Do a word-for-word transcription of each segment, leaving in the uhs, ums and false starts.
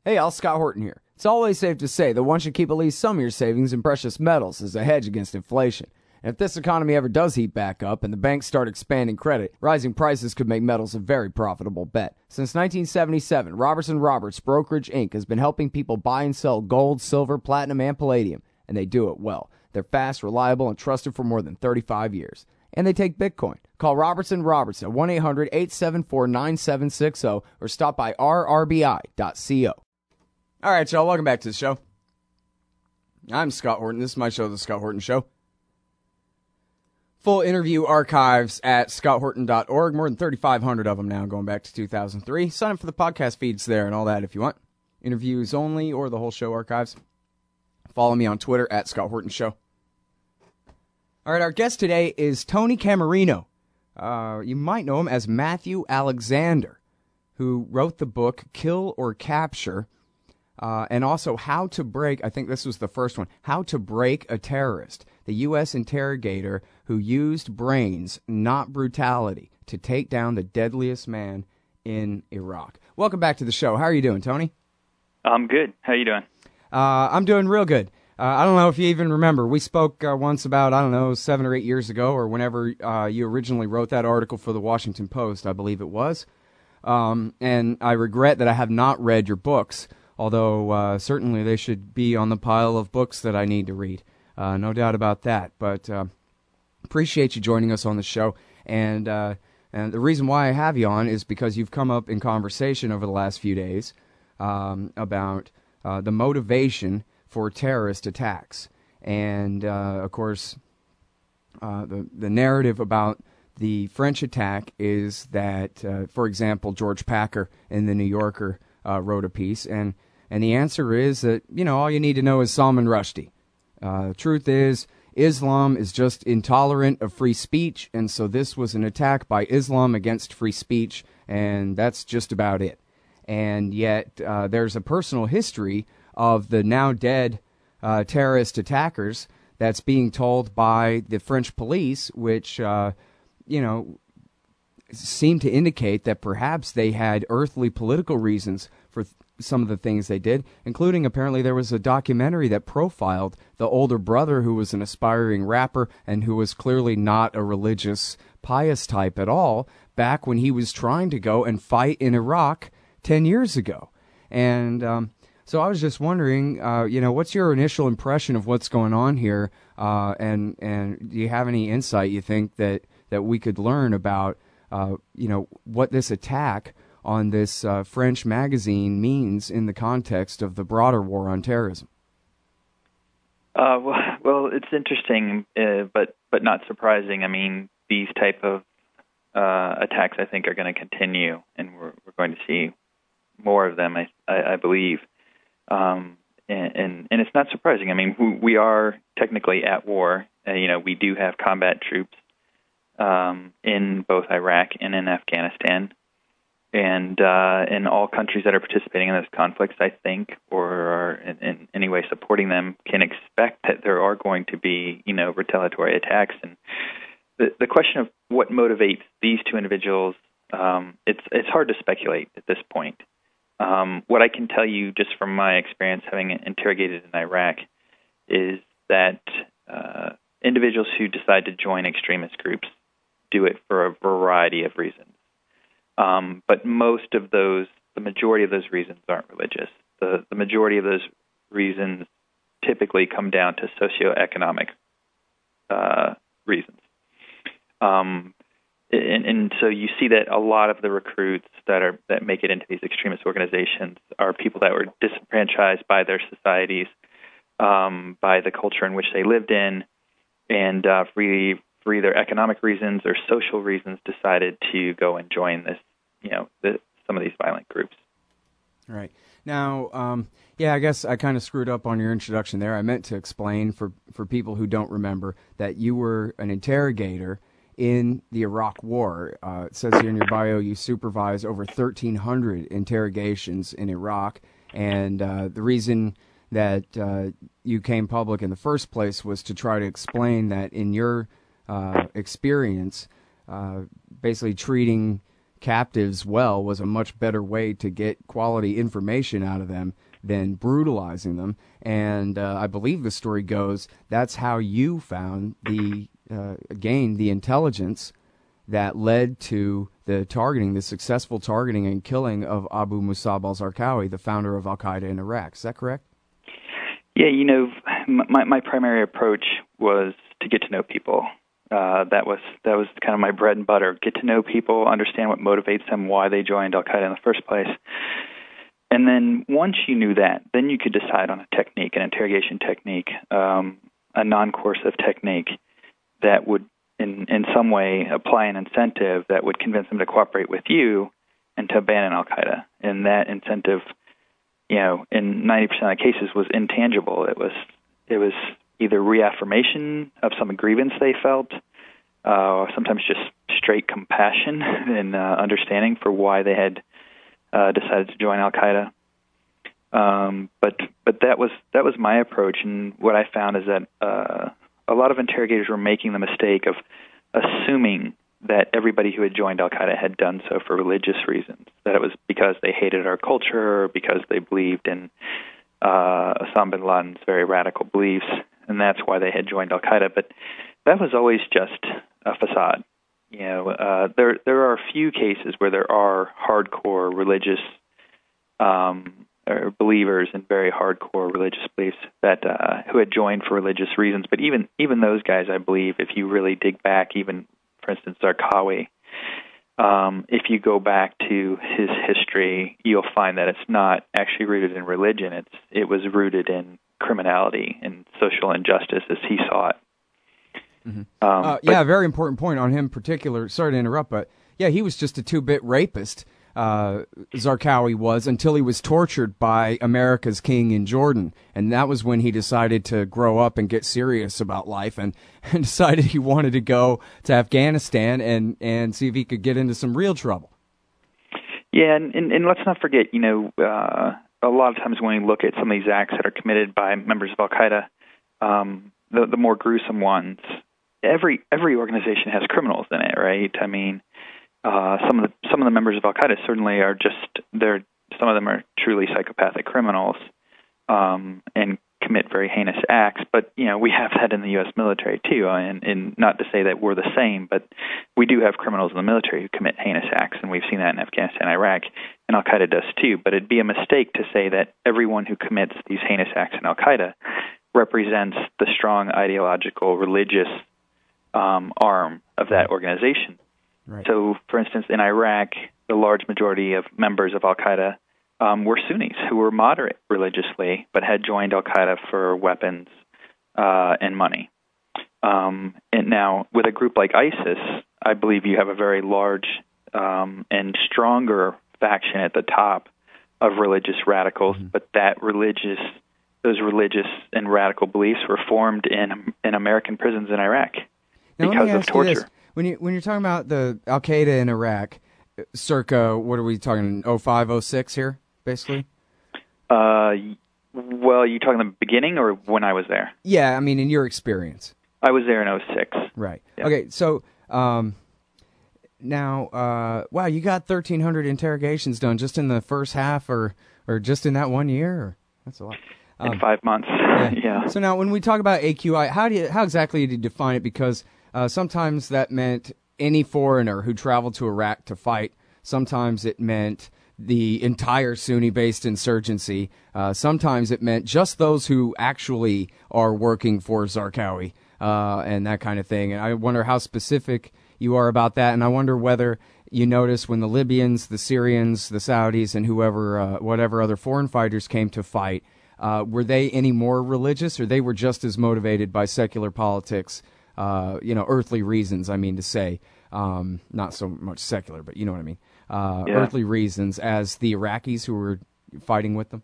Hey, Al, Scott Horton here. It's always safe to say that one should keep at least some of your savings in precious metals as a hedge against inflation. And if this economy ever does heat back up and the banks start expanding credit, rising prices could make metals a very profitable bet. Since nineteen seventy-seven, Robertson Roberts Brokerage Incorporated has been helping people buy and sell gold, silver, platinum, and palladium, and they do it well. They're fast, reliable, and trusted for more than thirty-five years. And they take Bitcoin. Call Robertson Roberts at one eight hundred eight seven four nine seven six zero or stop by r r b i dot co. All right, y'all, welcome back to the show. I'm Scott Horton. This is my show, The Scott Horton Show. Full interview archives at scott horton dot org. More than thirty-five hundred of them now, going back to two thousand three. Sign up for the podcast feeds there and all that if you want. Interviews only or the whole show archives. Follow me on Twitter at Scott Horton Show. All right, our guest today is Tony Camarino. Uh, you might know him as Matthew Alexander, who wrote the book Kill or Capture. Uh, and also How to Break, I think this was the first one, How to Break a Terrorist, the U S interrogator who used brains, not brutality, to take down the deadliest man in Iraq. Welcome back to the show. How are you doing, Tony? I'm good. How are you doing? Uh, I'm doing real good. Uh, I don't know if you even remember. We spoke uh, once about, I don't know, seven or eight years ago, or whenever uh, you originally wrote that article for the Washington Post, I believe it was. Um, and I regret that I have not read your books. Although uh, certainly they should be on the pile of books that I need to read. Uh, no doubt about that. But uh, appreciate you joining us on the show. And uh, and the reason why I have you on is because you've come up in conversation over the last few days um, about uh, the motivation for terrorist attacks. And, uh, of course, uh, the, the narrative about the French attack is that, uh, for example, George Packer in The New Yorker Uh, wrote a piece, and, and the answer is that, you know, all you need to know is Salman Rushdie. Uh, the truth is, Islam is just intolerant of free speech, and so this was an attack by Islam against free speech, and that's just about it. And yet, uh, there's a personal history of the now dead uh, terrorist attackers that's being told by the French police, which, uh, you know, seemed to indicate that perhaps they had earthly political reasons for th- some of the things they did, including apparently there was a documentary that profiled the older brother who was an aspiring rapper and who was clearly not a religious, pious type at all back when he was trying to go and fight in Iraq ten years ago. And um, so I was just wondering, uh, you know, what's your initial impression of what's going on here? Uh, and, and do you have any insight you think that, that we could learn about Uh, you know, what this attack on this uh, French magazine means in the context of the broader war on terrorism? Uh, well, well, it's interesting, uh, but but not surprising. I mean, these type of uh, attacks, I think, are going to continue, and we're we're going to see more of them, I I, I believe. Um, and, and and it's not surprising. I mean, we, we are technically at war. Uh, you know, we do have combat troops Um, in both Iraq and in Afghanistan, and uh, in all countries that are participating in those conflicts, I think, or are in, in any way supporting them, can expect that there are going to be, you know, retaliatory attacks. And the the question of what motivates these two individuals, um, it's it's hard to speculate at this point. Um, what I can tell you, just from my experience having interrogated in Iraq, is that uh, individuals who decide to join extremist groups do it for a variety of reasons. Um, but most of those, the majority of those reasons aren't religious. The, the majority of those reasons typically come down to socioeconomic uh, reasons. Um, and, and so you see that a lot of the recruits that are that make it into these extremist organizations are people that were disenfranchised by their societies, um, by the culture in which they lived in, and uh, free for either economic reasons or social reasons, decided to go and join this, you know, the, some of these violent groups. Right. Now, um, yeah, I guess I kind of screwed up on your introduction there. I meant to explain for, for people who don't remember that you were an interrogator in the Iraq War. Uh, it says here in your bio you supervised over thirteen hundred interrogations in Iraq, and uh, the reason that uh, you came public in the first place was to try to explain that in your uh, experience, uh, basically treating captives well was a much better way to get quality information out of them than brutalizing them. And uh, I believe the story goes that's how you found the, uh, gained the intelligence that led to the targeting, the successful targeting and killing of Abu Musab al-Zarqawi, the founder of Al-Qaeda in Iraq. Is that correct? Yeah, you know, my, my primary approach was to get to know people. Uh, that was that was kind of my bread and butter. Get to know people, understand what motivates them, why they joined Al-Qaeda in the first place. And then once you knew that, then you could decide on a technique, an interrogation technique, um, a non-coercive technique that would in, in some way apply an incentive that would convince them to cooperate with you and to abandon Al-Qaeda. And that incentive, you know, in ninety percent of the cases was intangible. It was it was either reaffirmation of some grievance they felt, uh, or sometimes just straight compassion and uh, understanding for why they had uh, decided to join Al-Qaeda. Um, but but that was that was my approach, and what I found is that uh, a lot of interrogators were making the mistake of assuming that everybody who had joined Al-Qaeda had done so for religious reasons, that it was because they hated our culture, or because they believed in uh, Osama bin Laden's very radical beliefs, and that's why they had joined Al-Qaeda. But that was always just a facade. You know, uh, there there are a few cases where there are hardcore religious um, or believers in very hardcore religious beliefs that uh, who had joined for religious reasons. But even even those guys, I believe, if you really dig back, even for instance, Zarqawi, um, if you go back to his history, you'll find that it's not actually rooted in religion. It's it was rooted in criminality and social injustice as he saw it. Mm-hmm. Um, uh, yeah, but, very important point on him in particular. Sorry to interrupt, but yeah, he was just a two-bit rapist, uh, Zarqawi was, until he was tortured by America's king in Jordan. And that was when he decided to grow up and get serious about life and, and decided he wanted to go to Afghanistan and, and see if he could get into some real trouble. Yeah, and, and, and let's not forget, you know, uh, a lot of times when we look at some of these acts that are committed by members of Al-Qaeda, um, the, the more gruesome ones, every every organization has criminals in it, right? I mean, uh, some of the some of the members of Al-Qaeda certainly are just they're some of them are truly psychopathic criminals um, and commit very heinous acts. But you know, we have that in the U S military too, and, and not to say that we're the same, but we do have criminals in the military who commit heinous acts, and we've seen that in Afghanistan, Iraq, and Al-Qaeda does too. But it'd be a mistake to say that everyone who commits these heinous acts in Al-Qaeda represents the strong ideological, religious um, arm of that organization. Right. So, for instance, in Iraq, the large majority of members of Al-Qaeda um, were Sunnis who were moderate religiously, but had joined Al-Qaeda for weapons uh, and money. Um, and now, with a group like ISIS, I believe you have a very large um, and stronger faction at the top of religious radicals, mm-hmm. but that religious those religious and radical beliefs were formed in in American prisons in Iraq now, because of torture. You this. When you when you're talking about the Al Qaeda in Iraq, circa what are we talking? oh five, oh six here, basically. Uh, well, you talking the beginning or when I was there? Yeah, I mean in your experience. I was there in oh six. Right. Yeah. Okay. So um, now, uh, wow, you got thirteen hundred interrogations done just in the first half, or or just in that one year. Or, that's a lot. In um, five months. Yeah. yeah. So now, when we talk about A Q I, how do you, how exactly do you define it? Because uh, sometimes that meant any foreigner who traveled to Iraq to fight. Sometimes it meant the entire Sunni-based insurgency. Uh, sometimes it meant just those who actually are working for Zarqawi uh, and that kind of thing. And I wonder how specific you are about that. And I wonder whether you notice when the Libyans, the Syrians, the Saudis, and whoever, uh, whatever other foreign fighters came to fight, Uh, were they any more religious, or they were just as motivated by secular politics, uh, you know, earthly reasons, I mean to say, um, not so much secular, but you know what I mean, uh, yeah. earthly reasons as the Iraqis who were fighting with them?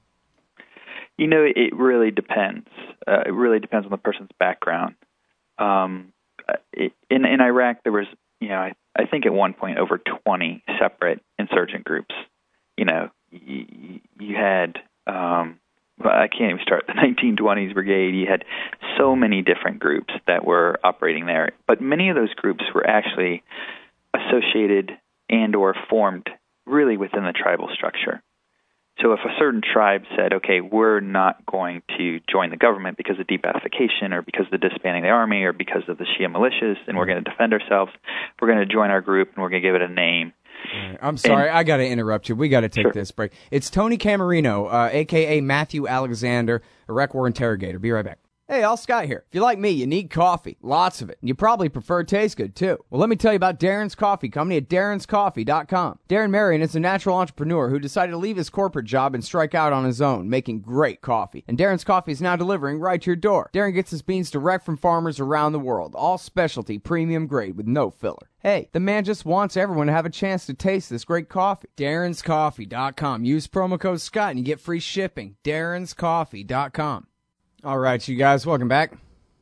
You know, it really depends. Uh, it really depends on the person's background. Um, it, in, in Iraq, there was, you know, I, I think at one point over twenty separate insurgent groups. You know, you, you had... Um, I can't even start the nineteen twenties Brigade. You had so many different groups that were operating there. But many of those groups were actually associated and or formed really within the tribal structure. So if a certain tribe said, okay, we're not going to join the government because of debathification or because of the disbanding of the army or because of the Shia militias, and we're going to defend ourselves, we're going to join our group and we're going to give it a name. Right. I'm sorry, and, I got to interrupt you. We got to take sure. this break. It's Tony Camarino, uh, a k a. Matthew Alexander, Iraq War Interrogator. Be right back. Hey, Al Scott here. If you're like me, you need coffee. Lots of it. And you probably prefer it tastes good, too. Well, let me tell you about Darren's Coffee Company at darrens coffee dot com. Darren Marion is a natural entrepreneur who decided to leave his corporate job and strike out on his own, making great coffee. And Darren's Coffee is now delivering right to your door. Darren gets his beans direct from farmers around the world. All specialty, premium grade with no filler. Hey, the man just wants everyone to have a chance to taste this great coffee. darrens coffee dot com. Use promo code Scott and you get free shipping. darrens coffee dot com. All right, you guys, welcome back.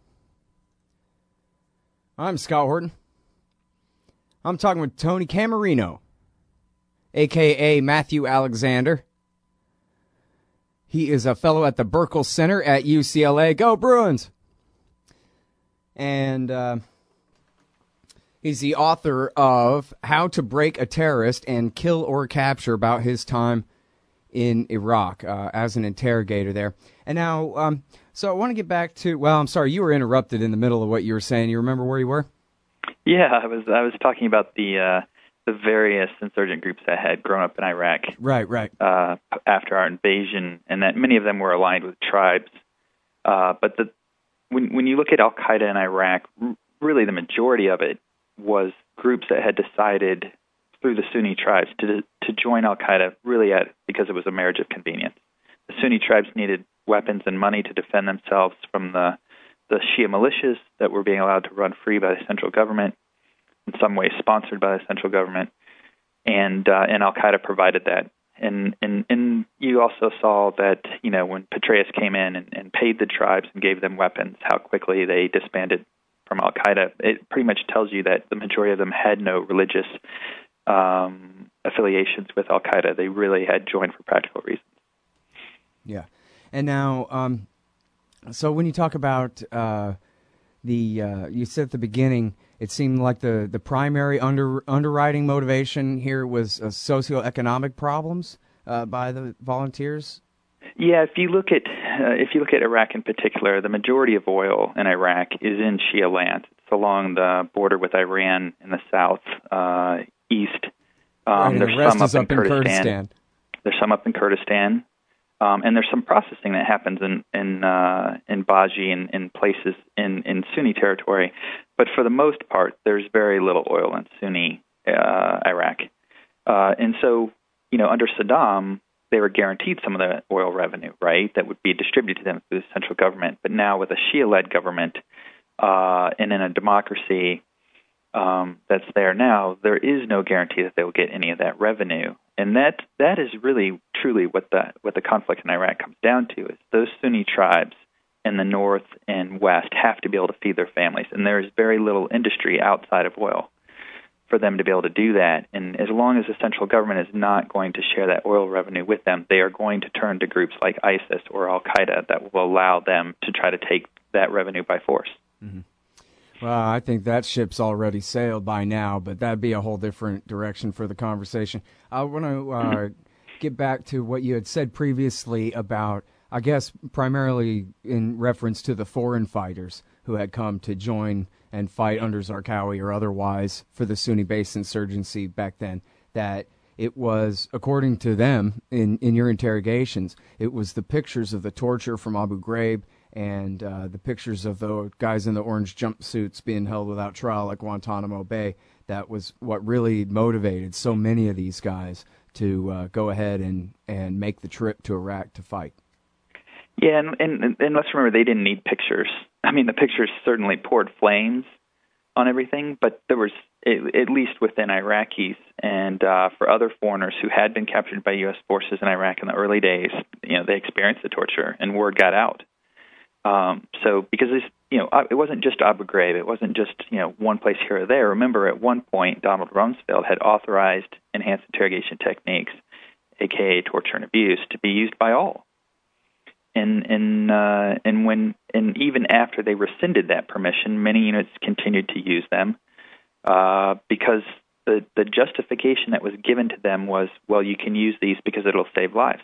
I'm Scott Horton. I'm talking with Tony Camarino, a k a. Matthew Alexander. He is a fellow at the Burkle Center at U C L A. Go Bruins! And uh, he's the author of How to Break a Terrorist and Kill or Capture, about his time in Iraq uh, as an interrogator there. And now, um, so I want to get back to, well, I'm sorry, you were interrupted in the middle of what you were saying. You remember where you were? Yeah, I was I was talking about the uh, the various insurgent groups that had grown up in Iraq. Right, right. Uh, after our invasion, and that many of them were aligned with tribes. Uh, but the when when you look at Al-Qaeda in Iraq, r- really the majority of it was groups that had decided through the Sunni tribes to to join Al-Qaeda really at, because it was a marriage of convenience. The Sunni tribes needed weapons and money to defend themselves from the, the Shia militias that were being allowed to run free by the central government, in some ways sponsored by the central government, and uh, and Al-Qaeda provided that. And, and and you also saw that, you know, when Petraeus came in and, and paid the tribes and gave them weapons, how quickly they disbanded from Al-Qaeda. It pretty much tells you that the majority of them had no religious um, affiliations with Al-Qaeda. They really had joined for practical reasons. Yeah. And now, um, so when you talk about uh, the, uh, you said at the beginning, it seemed like the, the primary under, underwriting motivation here was uh, socioeconomic problems uh, by the volunteers. Yeah, if you look at uh, if you look at Iraq in particular, the majority of oil in Iraq is in Shia land. It's along the border with Iran in the south, uh, east. Um, right, there's the rest some is up, up in Kurdistan. Kurdistan. There's some up in Kurdistan. Um, and there's some processing that happens in in, uh, in Baji and in places in, in Sunni territory, but for the most part, there's very little oil in Sunni uh, Iraq. Uh, and so, you know, under Saddam, they were guaranteed some of the oil revenue, right, that would be distributed to them through the central government. But now with a Shia-led government uh, and in a democracy um, that's there now, there is no guarantee that they will get any of that revenue. And that that is really, truly what the what the conflict in Iraq comes down to, is those Sunni tribes in the north and west have to be able to feed their families. And there is very little industry outside of oil for them to be able to do that. And as long as the central government is not going to share that oil revenue with them, they are going to turn to groups like ISIS or Al-Qaeda that will allow them to try to take that revenue by force. Mm-hmm. Well, I think that ship's already sailed by now, but that'd be a whole different direction for the conversation. I want to uh, mm-hmm. get back to what you had said previously about, I guess, primarily in reference to the foreign fighters who had come to join and fight under Zarqawi or otherwise for the Sunni-based insurgency back then, that it was, according to them, in, in your interrogations, it was the pictures of the torture from Abu Ghraib and uh, the pictures of the guys in the orange jumpsuits being held without trial at Guantanamo Bay. That was what really motivated so many of these guys to uh, go ahead and, and make the trip to Iraq to fight. Yeah, and, and, and let's remember, they didn't need pictures. I mean, the pictures certainly poured flames on everything, but there was, at least within Iraqis and uh, for other foreigners who had been captured by U S forces in Iraq in the early days, you know, they experienced the torture, and word got out. Um, so because this, you know, it wasn't just Abu Ghraib, it wasn't just, you know, one place here or there. Remember, at one point, Donald Rumsfeld had authorized enhanced interrogation techniques, aka torture and abuse, to be used by all. And and uh, and when and even after they rescinded that permission, many units continued to use them uh, because the, the justification that was given to them was, well, you can use these because it'll save lives.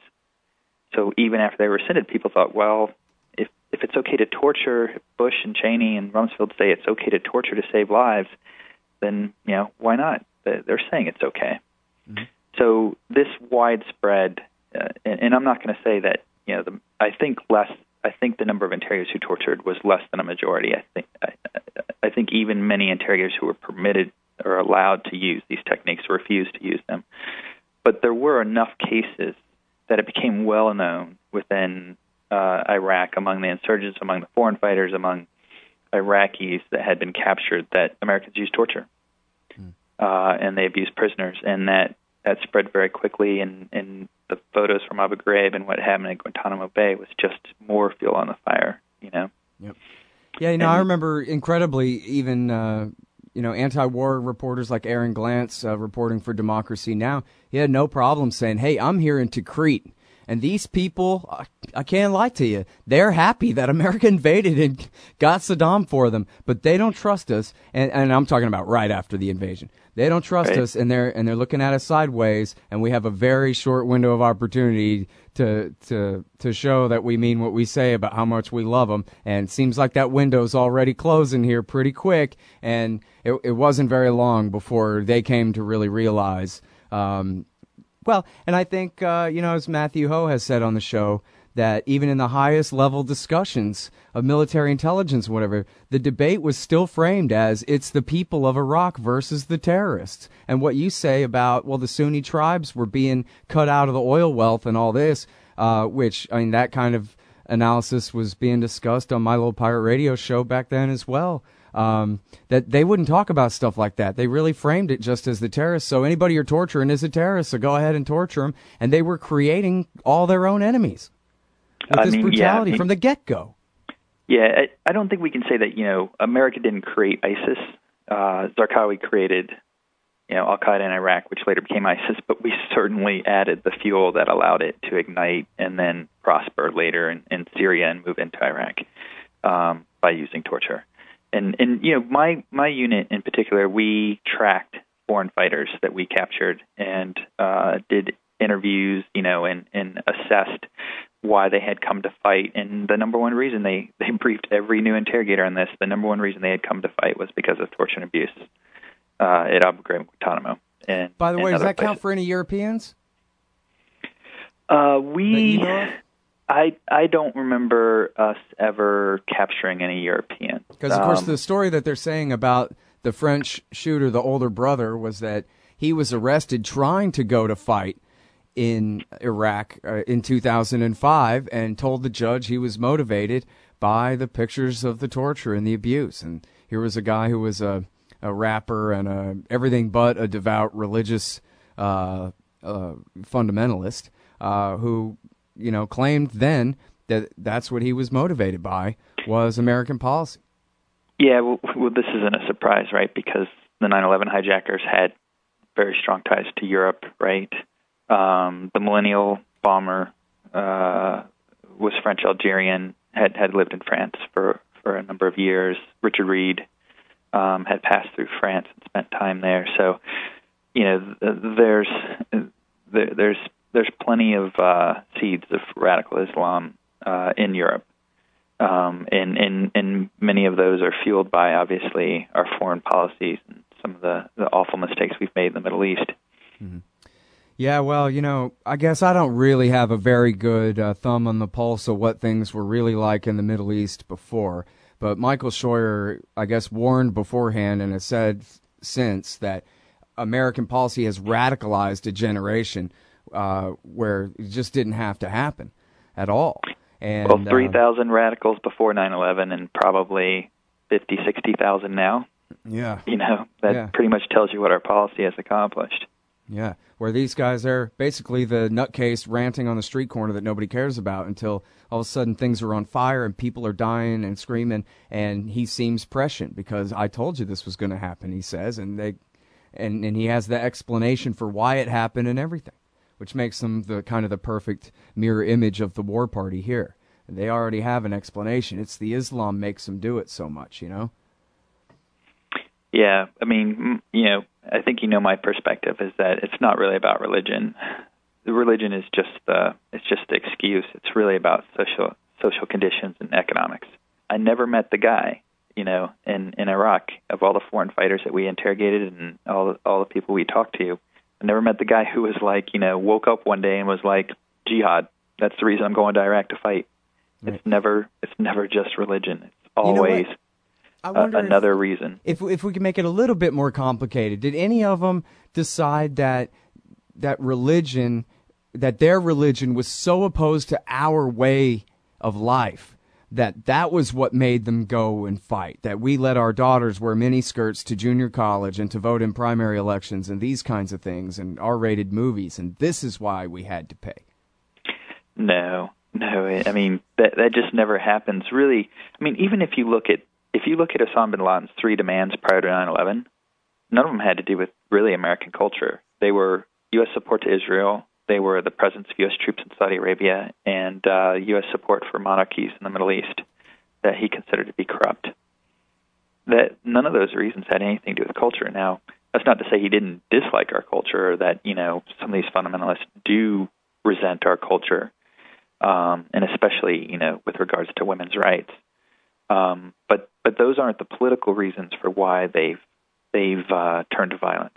So even after they were rescinded, people thought, well, if if it's okay to torture, if Bush and Cheney and Rumsfeld say it's okay to torture to save lives, then, you know, why not? They're saying it's okay. Mm-hmm. So this widespread, uh, and, and I'm not going to say that, you know, the, I think less. I think the number of interrogators who tortured was less than a majority. I think I, I think even many interrogators who were permitted or allowed to use these techniques refused to use them. But there were enough cases that it became well known within uh, Iraq, among the insurgents, among the foreign fighters, among Iraqis that had been captured, that Americans used torture, mm. uh, and they abused prisoners, and that, that spread very quickly, and, and the photos from Abu Ghraib and what happened at Guantanamo Bay was just more fuel on the fire, you know? Yep. Yeah, you know, and I remember incredibly even, uh, you know, anti-war reporters like Aaron Glantz uh, reporting for Democracy Now! He had no problem saying, hey, I'm here in Tikrit, and these people, I, I can't lie to you, they're happy that America invaded and got Saddam for them, but they don't trust us, and, and I'm talking about right after the invasion. They don't trust right. us, and they're and they're looking at us sideways, and we have a very short window of opportunity to to to show that we mean what we say about how much we love them. And it seems like that window's already closing here pretty quick, and it, it wasn't very long before they came to really realize. Um, well, and I think uh, you know, as Matthew Ho has said on the show, that even in the highest level discussions of military intelligence, whatever, the debate was still framed as it's the people of Iraq versus the terrorists. And what you say about, well, the Sunni tribes were being cut out of the oil wealth and all this, uh, which, I mean, that kind of analysis was being discussed on my little pirate radio show back then as well. Um, that they wouldn't talk about stuff like that. They really framed it just as the terrorists. So anybody you're torturing is a terrorist, so go ahead and torture them. And they were creating all their own enemies. With I this mean, brutality yeah, I mean, from the get-go. Yeah, I, I don't think we can say that, you know, America didn't create ISIS. Uh, Zarqawi created, you know, Al-Qaeda in Iraq, which later became ISIS, but we certainly added the fuel that allowed it to ignite and then prosper later in, in Syria and move into Iraq um, by using torture. And, and you know, my, my unit in particular, we tracked foreign fighters that we captured and uh, did interviews, you know, and, and assessed why they had come to fight. And the number one reason they, they briefed every new interrogator on this, the number one reason they had come to fight was because of torture and abuse uh, at Abu Ghraib and Guantanamo. And, By the way, does that places. count for any Europeans? Uh, we, you know I I don't remember us ever capturing any Europeans. Because, of course, um, the story that they're saying about the French shooter, the older brother, was that he was arrested trying to go to fight in Iraq uh, in two thousand five and told the judge he was motivated by the pictures of the torture and the abuse. And here was a guy who was a, a rapper and a, everything but a devout religious uh, uh, fundamentalist uh, who, you know, claimed then that that's what he was motivated by was American policy. Yeah, well, well this isn't a surprise, right? Because the nine eleven hijackers had very strong ties to Europe, right? Um, the Millennial bomber uh, was French-Algerian, had, had lived in France for, for a number of years. Richard Reed um, had passed through France and spent time there. So, you know, there's there, there's there's plenty of uh, seeds of radical Islam uh, in Europe, um, and, and and many of those are fueled by obviously our foreign policies and some of the, the awful mistakes we've made in the Middle East. Mm-hmm. Yeah, well, you know, I guess I don't really have a very good uh, thumb on the pulse of what things were really like in the Middle East before. But Michael Scheuer, I guess, warned beforehand and has said since that American policy has radicalized a generation uh, where it just didn't have to happen at all. And, well, three thousand uh, radicals before nine eleven and probably fifty, sixty thousand now. Yeah. You know, that yeah. pretty much tells you what our policy has accomplished. Yeah, where these guys are basically the nutcase ranting on the street corner that nobody cares about until all of a sudden things are on fire and people are dying and screaming, and he seems prescient because I told you this was going to happen, he says, and they, and, and he has the explanation for why it happened and everything, which makes them the kind of the perfect mirror image of the war party here. And they already have an explanation. It's the Islam makes them do it so much, you know? Yeah, I mean, you know, I think you know my perspective is that it's not really about religion. The religion is just the it's just the excuse. It's really about social social conditions and economics. I never met the guy, you know, in, in Iraq, of all the foreign fighters that we interrogated and all the, all the people we talked to. I never met the guy who was like, you know, woke up one day and was like, jihad. That's the reason I'm going to Iraq to fight. Right. It's never it's never just religion. It's always you know a, another if, reason. If if we can make it a little bit more complicated, did any of them decide that that religion, that their religion was so opposed to our way of life that that was what made them go and fight, that we let our daughters wear miniskirts to junior college and to vote in primary elections and these kinds of things and R-rated movies, and this is why we had to pay? No, no. I mean, that that just never happens. Really, I mean, even if you look at if you look at Osama bin Laden's three demands prior to nine eleven, none of them had to do with really American culture. They were U S support to Israel. They were the presence of U S troops in Saudi Arabia and uh, U S support for monarchies in the Middle East that he considered to be corrupt. That none of those reasons had anything to do with culture. Now, that's not to say he didn't dislike our culture or that, you know, some of these fundamentalists do resent our culture, um, and especially, you know, with regards to women's rights. Um, but but those aren't the political reasons for why they've they've uh, turned to violence.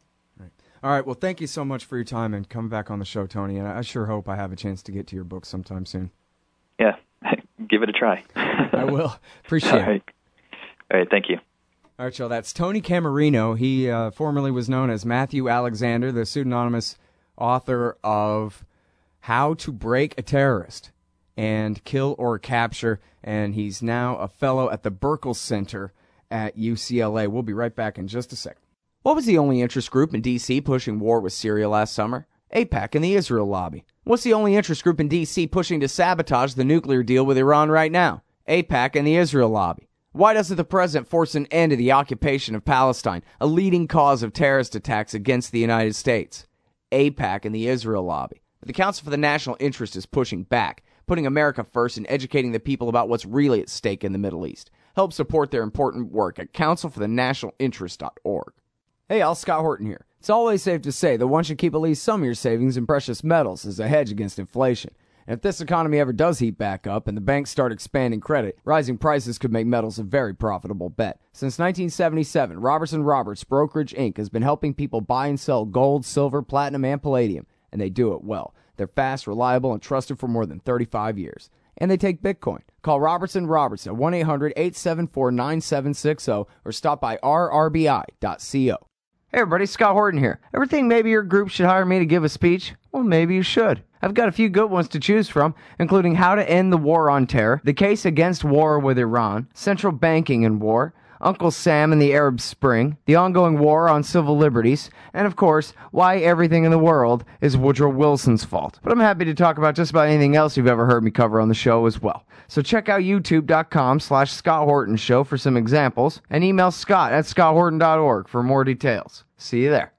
All right, well, thank you so much for your time and coming back on the show, Tony, and I sure hope I have a chance to get to your book sometime soon. Yeah, give it a try. I will. Appreciate All right. it. All right, thank you. All right, so that's Tony Camarino. He uh, formerly was known as Matthew Alexander, the pseudonymous author of How to Break a Terrorist and Kill or Capture, and he's now a fellow at the Burkle Center at U C L A. We'll be right back in just a second. What was the only interest group in D C pushing war with Syria last summer? AIPAC and the Israel lobby. What's the only interest group in D C pushing to sabotage the nuclear deal with Iran right now? AIPAC and the Israel lobby. Why doesn't the president force an end to the occupation of Palestine, a leading cause of terrorist attacks against the United States? AIPAC and the Israel lobby. The Council for the National Interest is pushing back, putting America first and educating the people about what's really at stake in the Middle East. Help support their important work at council for the national interest dot org. Hey, Al, Scott Horton here. It's always safe to say that one should keep at least some of your savings in precious metals as a hedge against inflation. And if this economy ever does heat back up and the banks start expanding credit, rising prices could make metals a very profitable bet. Since nineteen seventy-seven, Robertson Roberts Brokerage Incorporated has been helping people buy and sell gold, silver, platinum, and palladium, and they do it well. They're fast, reliable, and trusted for more than thirty-five years. And they take Bitcoin. Call Robertson Roberts at one eight hundred eight seven four nine seven six zero or stop by r r b i dot co. Hey everybody, Scott Horton here. Ever think maybe your group should hire me to give a speech? Well, maybe you should. I've got a few good ones to choose from, including How to End the War on Terror, The Case Against War with Iran, Central Banking and War, Uncle Sam and the Arab Spring, The Ongoing War on Civil Liberties, and of course, Why Everything in the World is Woodrow Wilson's Fault. But I'm happy to talk about just about anything else you've ever heard me cover on the show as well. So check out youtube.com slash Scott Horton Show for some examples, and email Scott at scott horton dot org for more details. See you there.